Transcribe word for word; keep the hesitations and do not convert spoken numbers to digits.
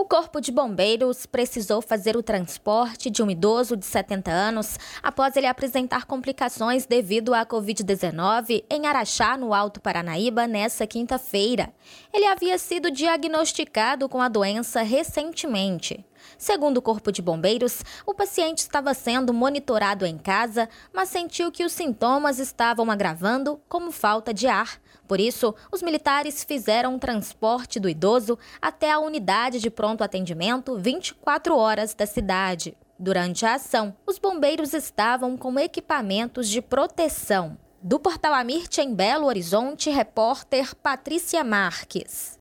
Corpo de Bombeiros precisou fazer o transporte de um idoso de setenta anos após ele apresentar complicações devido à covid dezenove em Araxá, no Alto Paranaíba, nesta quinta-feira. Ele havia sido diagnosticado com a doença recentemente. Segundo o Corpo de Bombeiros, o paciente estava sendo monitorado em casa, mas sentiu que os sintomas estavam agravando, como falta de ar. Por isso, os militares fizeram um transporte do idoso até a unidade de pronto atendimento vinte e quatro horas da cidade. Durante a ação, os bombeiros estavam com equipamentos de proteção. Do Portal Amirte, em Belo Horizonte, repórter Patrícia Marques.